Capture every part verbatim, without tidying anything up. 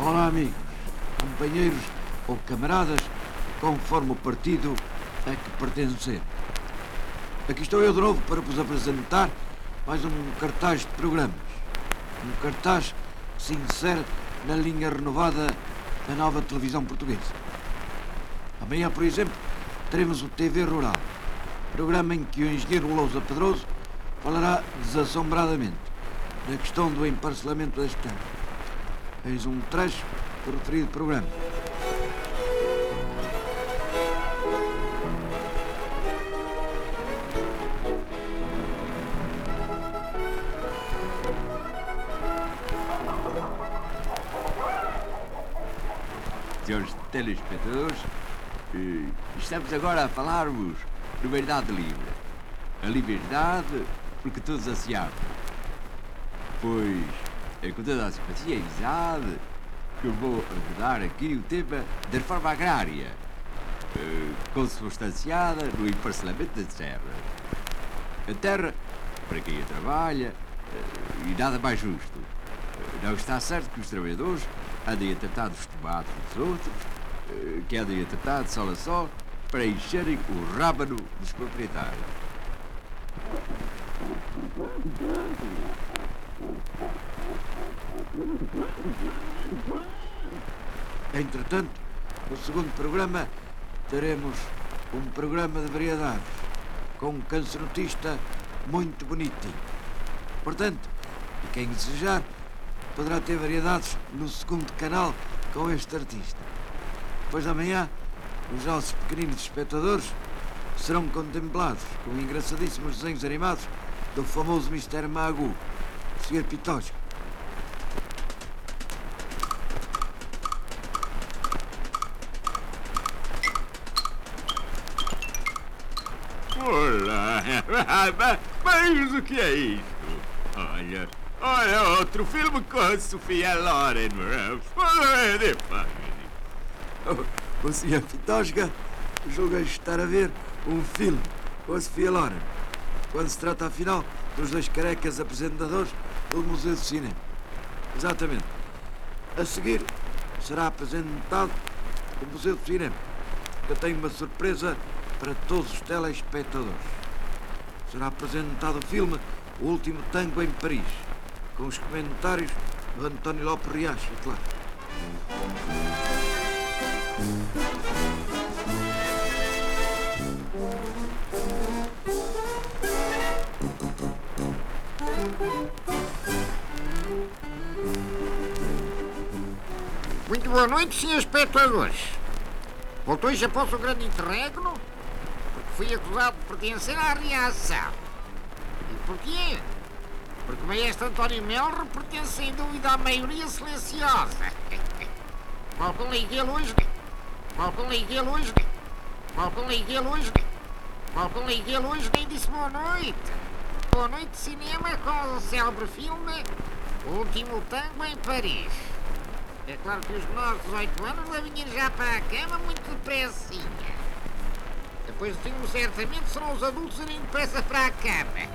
Olá, amigos, companheiros ou camaradas, conforme o partido a que pertencer. Aqui estou eu de novo para vos apresentar mais um cartaz de programas. Um cartaz que se insere na linha renovada da nova televisão portuguesa. Amanhã, por exemplo, teremos o T V Rural, programa em que o engenheiro Lousa Pedroso falará desassombradamente da questão do emparcelamento das terras. Eis um trecho do referido programa. Senhores telespectadores, eh, estamos agora a falar-vos de liberdade livre. A liberdade porque todos ansiamos. Pois é com toda a simpatia e amizade que eu vou abordar aqui o tema da reforma agrária, eh, consubstanciada no emparcelamento das terras. A terra, para quem a trabalha, eh, e nada mais justo. Eh, não está certo que os trabalhadores andem a tratar dos tomates dos outros, eh, que andem a tratar de sol a sol, para encherem o rábano dos proprietários. Entretanto, no segundo programa, teremos um programa de variedades, com um cancionotista muito bonitinho. Portanto, e quem desejar, poderá ter variedades no segundo canal com este artista. Depois da manhã, os nossos pequeninos espectadores serão contemplados com engraçadíssimos desenhos animados do famoso mister Magu, o senhor Pitosca. Olá! Mas o que é isto? Olha, olha outro filme com a Sofia Loren. O senhor Pitosca julga estar a ver um filme com a Sofia Loren, quando se trata, afinal, dos dois carecas apresentadores do Museu do Cinema. Exatamente. A seguir, será apresentado o Museu do Cinema, que eu tenho uma surpresa para todos os telespectadores. Será apresentado o filme O Último Tango em Paris, com os comentários do António Lopes Riacho, é claro. Muito boa noite, senhores espectadores. Voltou hoje após o grande interregno, porque fui acusado de pertencer à reação. E porquê? Porque o maestro António Melro pertence sem dúvida à maioria silenciosa. Mal com liguei-lo hoje, mal com liguei-lo hoje, mal com liguei-lo hoje, mal com liguei-lo hoje, nem disse boa noite. Boa noite de cinema com o célebre filme O Último Tango em Paris. É claro que os menores de dezoito anos devem ir já para a cama muito depressinha. Depois do filme, certamente, serão os adultos irem depressa para a cama.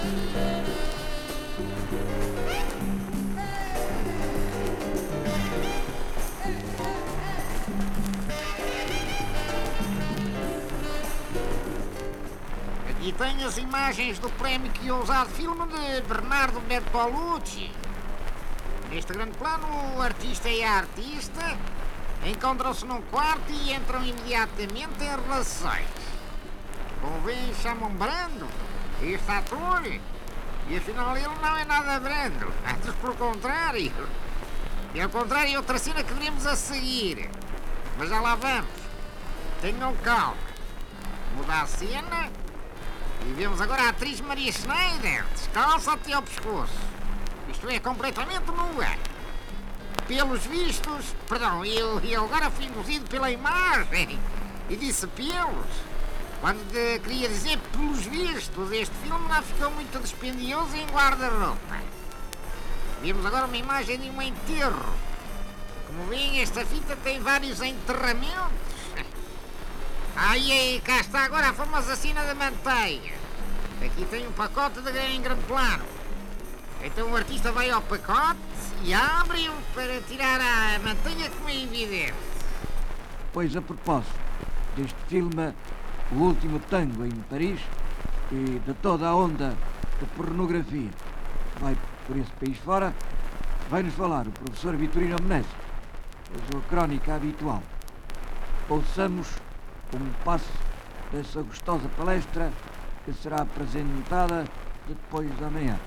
Aqui tenho as imagens do prémio que ousado filme de Bernardo Bertolucci. Neste grande plano, o artista e a artista encontram-se num quarto e entram imediatamente em relações. Como veem, chamam Brando este ator, e afinal ele não é nada brando, antes pelo contrário. E ao contrário é outra cena que veremos a seguir. Mas já lá vamos. Tenham calma. Muda a cena e vemos agora a atriz Maria Schneider, descalça até ao pescoço. Isto é, completamente nua. Pelos vistos... Perdão, eu, eu agora fui induzido pela imagem e disse pelos. Quando de, queria dizer pelos vistos, este filme não ficou muito dispendioso em guarda-roupa. Vemos agora uma imagem de um enterro. Como veem, esta fita tem vários enterramentos. Aí, aí, cá está agora a famosa cena da manteiga. Aqui tem um pacote de em grande plano. Então o artista vai ao pacote e abre-o para tirar a mantenha como é evidente. Pois, a propósito deste filme, O Último Tango em Paris, e de toda a onda de pornografia que vai por esse país fora, vai-nos falar o professor Vitorino Menezes, a sua crónica habitual. Ouçamos um passo dessa gostosa palestra que será apresentada depois da manhã.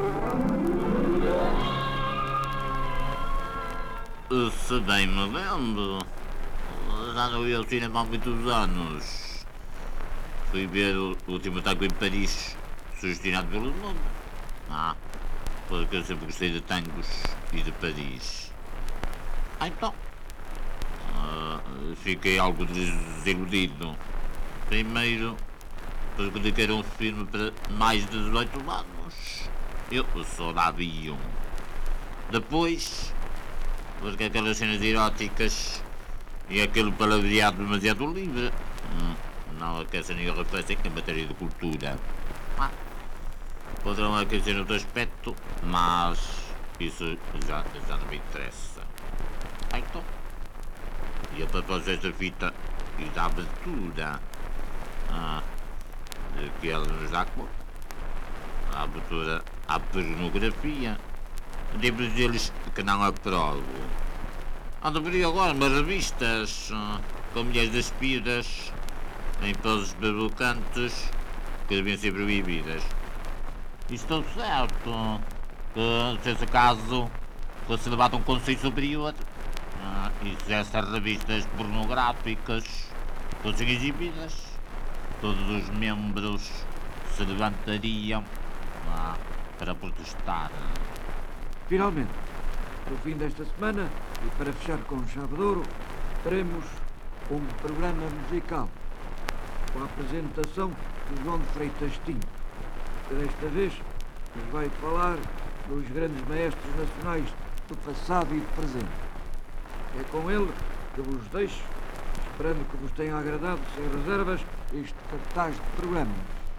Se bem me lembro, já não ia ao cinema há muitos anos. Fui ver o Último Tango em Paris, sugestionado pelo nome. Ah, porque eu sempre gostei de tangos e de Paris. Ah, então, ah, fiquei algo desiludido. Primeiro, porque que era um filme para mais de dezoito anos. Eu só lá vi um. Depois, porque aquelas cenas eróticas e aquele palavreado demasiado livre hum, não aquecem nem arrefecem em matéria de cultura. Ah, poderão aquecer no outro aspecto, mas isso já, já não me interessa. Ah, então, e a propósito desta fita e da abertura ah, de que ela nos dá conta, a abertura à pornografia, devo dizer-lhes que não aprovo. Ando por aí agora umas revistas uh, com mulheres despidas em poses provocantes que deviam ser proibidas. E estou certo que, se esse caso fosse levado a um conselho superior uh, e se essas revistas pornográficas fossem exibidas, todos os membros se levantariam uh, para protestar. Finalmente, no fim desta semana, e para fechar com chave de ouro, teremos um programa musical com a apresentação de João de Freitas Tinto, que desta vez nos vai falar dos grandes maestros nacionais do passado e do presente. É com ele que vos deixo, esperando que vos tenha agradado, sem reservas, este cartaz de programa.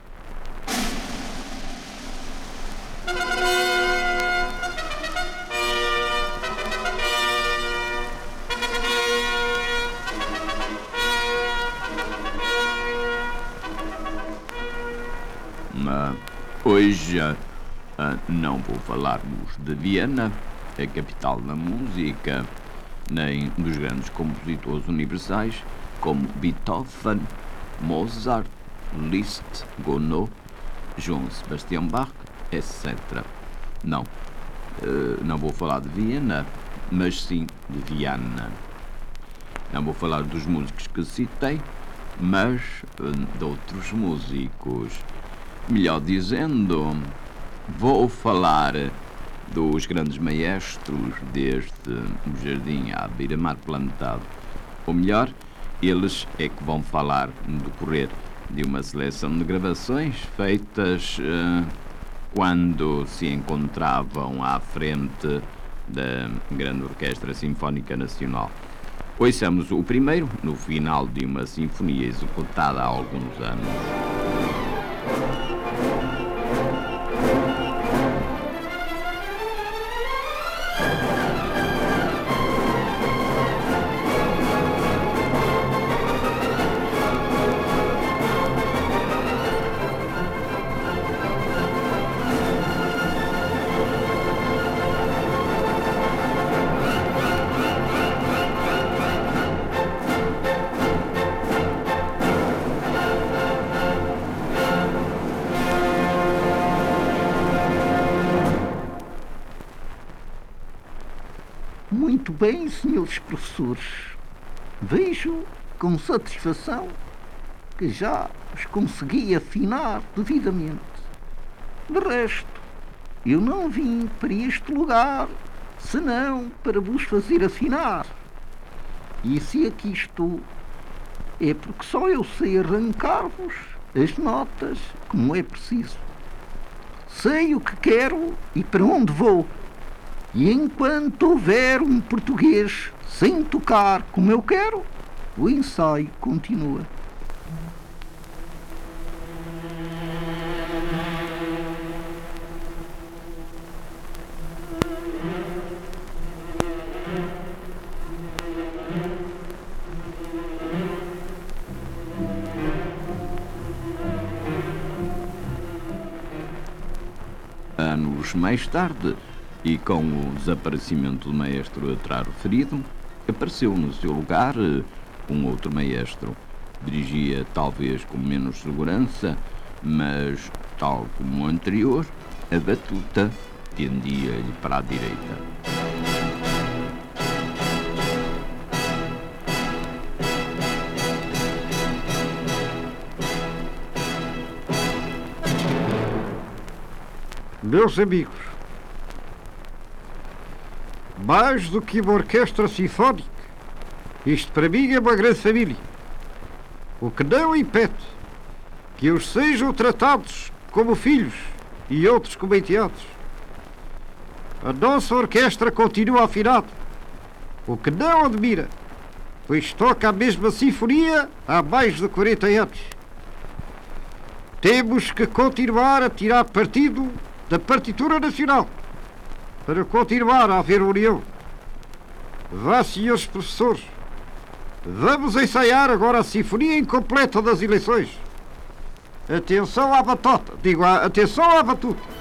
Uh, hoje uh, não vou falar-vos de Viena, a capital da música, nem dos grandes compositores universais como Beethoven, Mozart, Liszt, Gounod, Johann Sebastian Bach, etcétera. Não, uh, não vou falar de Viena, mas sim de Viana. Não vou falar dos músicos que citei, mas uh, de outros músicos. Melhor dizendo, vou falar dos grandes maestros deste jardim à beira-mar plantado. Ou melhor, eles é que vão falar no decorrer de uma seleção de gravações feitas uh, quando se encontravam à frente da Grande Orquestra Sinfónica Nacional. Ouçamos o primeiro no final de uma sinfonia executada há alguns anos. Muito bem, senhores professores. Vejo com satisfação que já os consegui afinar devidamente. De resto, eu não vim para este lugar senão para vos fazer afinar. E se aqui estou, é porque só eu sei arrancar-vos as notas como é preciso. Sei o que quero e para onde vou. E enquanto houver um português sem tocar como eu quero, o ensaio continua. Anos mais tarde, e com o desaparecimento do maestro atrás referido, apareceu no seu lugar um outro maestro. Dirigia talvez com menos segurança, mas, tal como o anterior, a batuta tendia-lhe para a direita. Meus amigos, mais do que uma orquestra sinfónica, isto para mim é uma grande família. O que não impede que eles sejam tratados como filhos e outros como enteados. A nossa orquestra continua afinada, o que não admira, pois toca a mesma sinfonia há mais de quarenta anos. Temos que continuar a tirar partido da partitura nacional para continuar a haver união. Vá, senhores professores, vamos ensaiar agora a sinfonia incompleta das eleições. Atenção à batota, digo, atenção à batuta.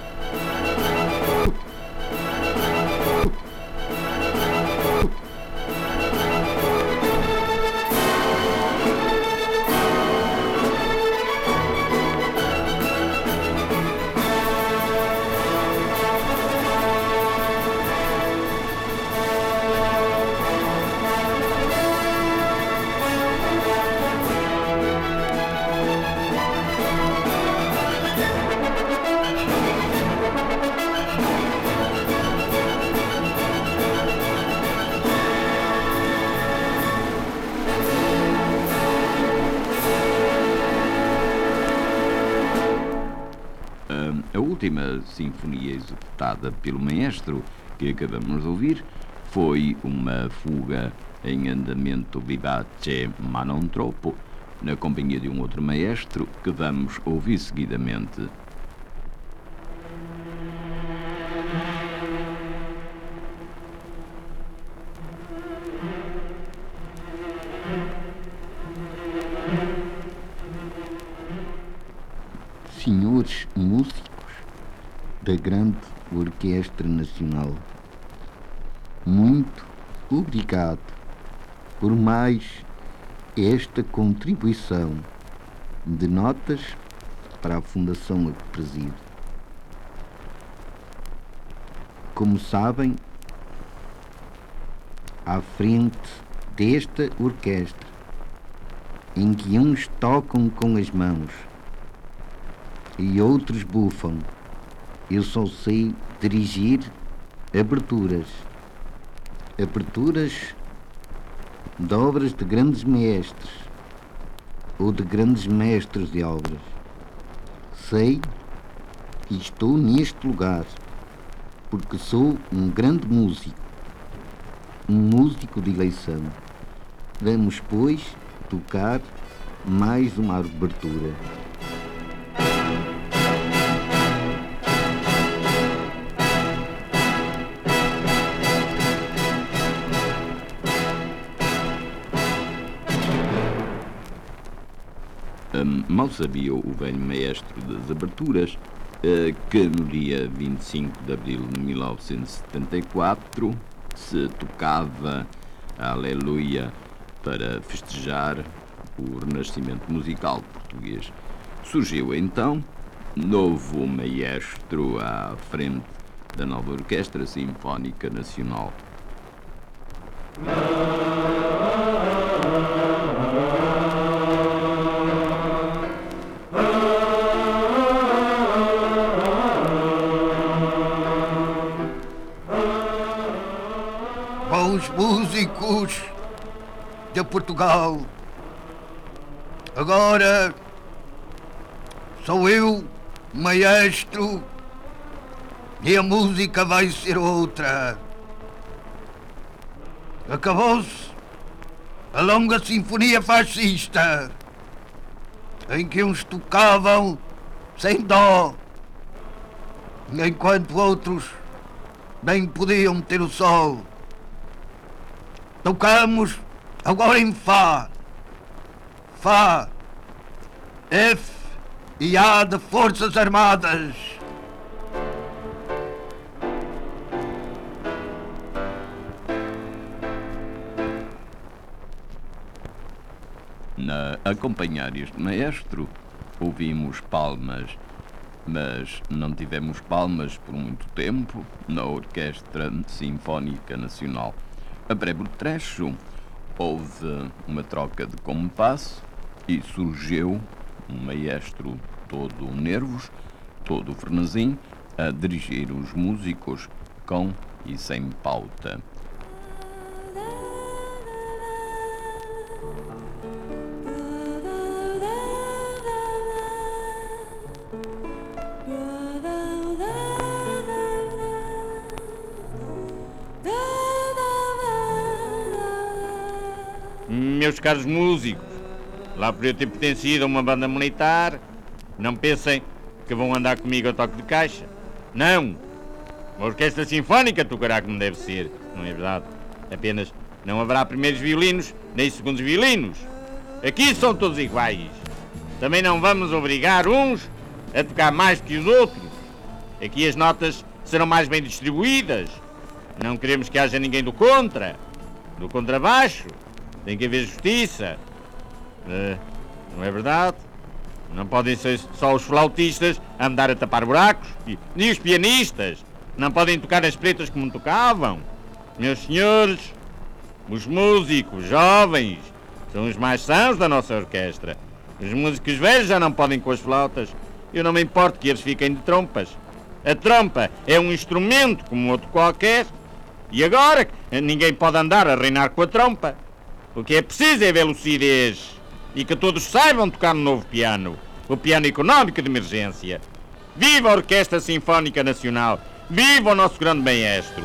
A última sinfonia executada pelo maestro que acabamos de ouvir foi uma fuga em andamento vivace ma non troppo, na companhia de um outro maestro que vamos ouvir seguidamente. Senhores músicos da grande Orquestra Nacional, muito obrigado por mais esta contribuição de notas para a Fundação a que presido. Como sabem, à frente desta orquestra, em que uns tocam com as mãos e outros bufam, eu só sei dirigir aberturas. Aberturas de obras de grandes mestres ou de grandes mestres de obras. Sei que estou neste lugar porque sou um grande músico, um músico de eleição. Vamos, pois, tocar mais uma abertura. Um, mal sabia o velho maestro das aberturas uh, que no dia vinte e cinco de abril de mil novecentos e setenta e quatro se tocava a Aleluia para festejar o renascimento musical português. Surgiu então novo maestro à frente da nova Orquestra Sinfónica Nacional. Bons músicos de Portugal, agora sou eu, maestro, e a música vai ser outra. Acabou-se a longa sinfonia fascista, em que uns tocavam sem dó, enquanto outros nem podiam ter o sol. Tocamos agora em Fá, Fá, F e A de Forças Armadas. A acompanhar este maestro, ouvimos palmas, mas não tivemos palmas por muito tempo na Orquestra Sinfónica Nacional. A breve trecho houve uma troca de compasso e surgiu um maestro todo nervos, todo frenesim, a dirigir os músicos com e sem pauta. Meus caros músicos, lá por eu ter pertencido a uma banda militar, não pensem que vão andar comigo a toque de caixa. Não! A orquestra sinfónica tocará como deve ser, não é verdade? Apenas não haverá primeiros violinos nem segundos violinos. Aqui são todos iguais. Também não vamos obrigar uns a tocar mais que os outros. Aqui as notas serão mais bem distribuídas. Não queremos que haja ninguém do contra, do contrabaixo. Tem que haver justiça. Uh, não é verdade? Não podem ser só os flautistas a andar a tapar buracos. E, nem os pianistas. Não podem tocar as pretas como tocavam. Meus senhores, os músicos jovens são os mais sãos da nossa orquestra. Os músicos velhos já não podem com as flautas. Eu não me importo que eles fiquem de trompas. A trompa é um instrumento como outro qualquer. E agora ninguém pode andar a reinar com a trompa. O que é preciso é velocidez e que todos saibam tocar no novo piano, o piano económico de emergência. Viva a Orquestra Sinfónica Nacional! Viva o nosso grande maestro!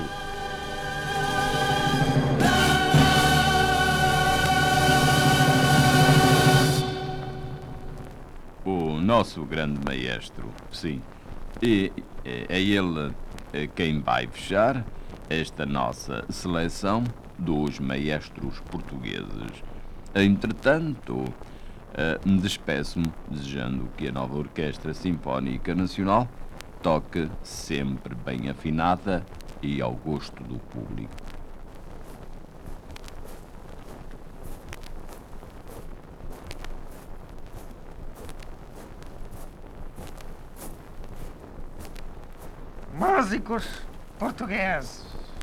O nosso grande maestro, sim. E é ele quem vai fechar esta nossa seleção dos maestros portugueses. Entretanto, uh, despeço-me desejando que a nova Orquestra Sinfónica Nacional toque sempre bem afinada e ao gosto do público. Músicos portugueses,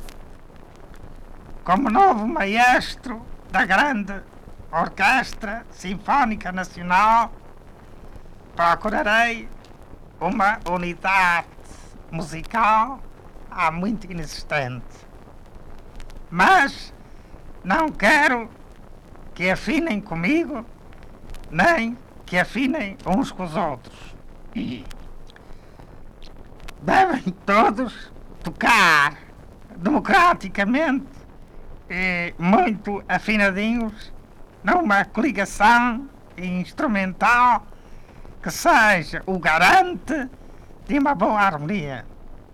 como novo maestro da grande Orquestra Sinfónica Nacional, procurarei uma unidade musical há muito inexistente. Mas não quero que afinem comigo, nem que afinem uns com os outros. Devem todos tocar democraticamente e muito afinadinhos numa coligação instrumental que seja o garante de uma boa harmonia.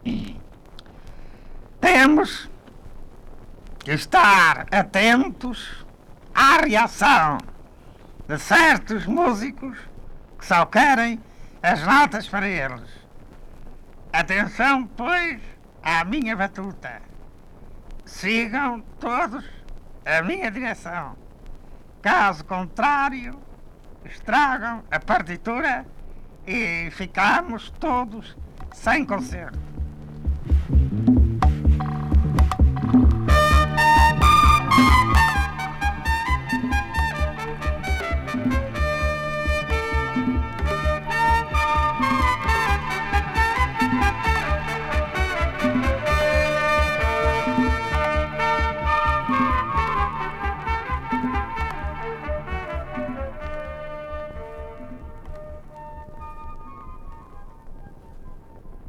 Temos que estar atentos à reação de certos músicos que só querem as notas para eles. Atenção, pois, à minha batuta. Sigam todos a minha direção. Caso contrário, estragam a partitura e ficamos todos sem concerto.